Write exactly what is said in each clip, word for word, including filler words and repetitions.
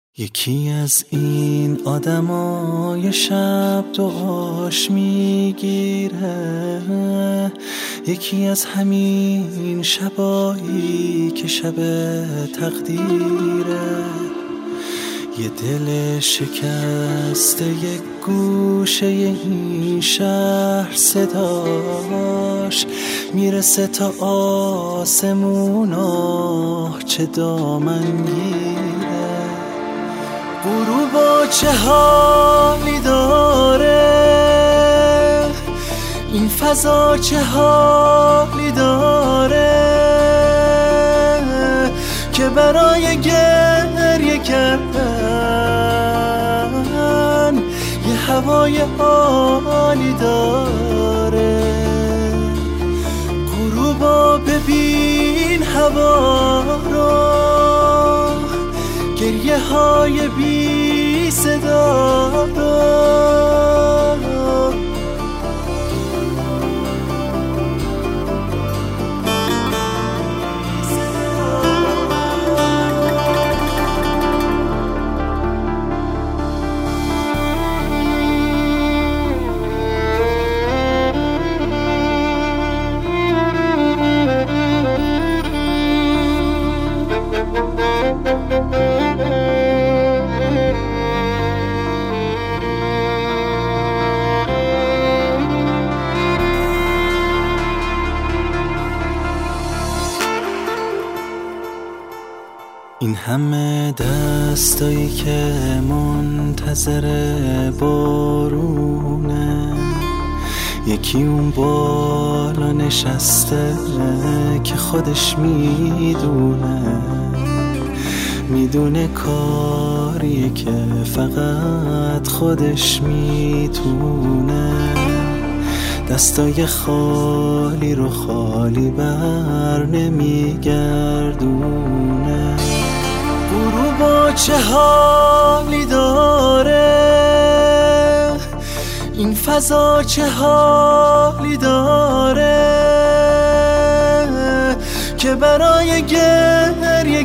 یکی از این آدمای شب دعاش میگیره، یکی از همین شبایی که شب تقدیره. یه دل شکسته یک گوشه این شهر صداش میرسه تا آسمون، آه چه دامنگیره. غروبا چه حالی داره، این فضا چه حالی داره که برای گریه کردن یه هوای عالی داره. غروبا ببین هوا رو، گریه های بی صدا رو. این همه دستایی که منتظر بارونه، یکی اون بالا نشسته که خودش میدونه، میدونه کاریه که فقط خودش میتونه. دستای خالی رو خالی بر نمیگردونه. غروبا چه حالی داره، این فضا چه حالی داره که برای گریه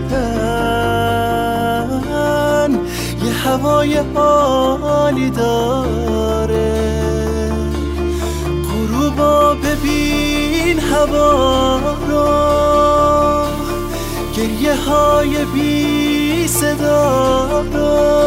کردن یه هوای عالی داره. غروبا ببین هوا رو، گریه های بی صدا رو.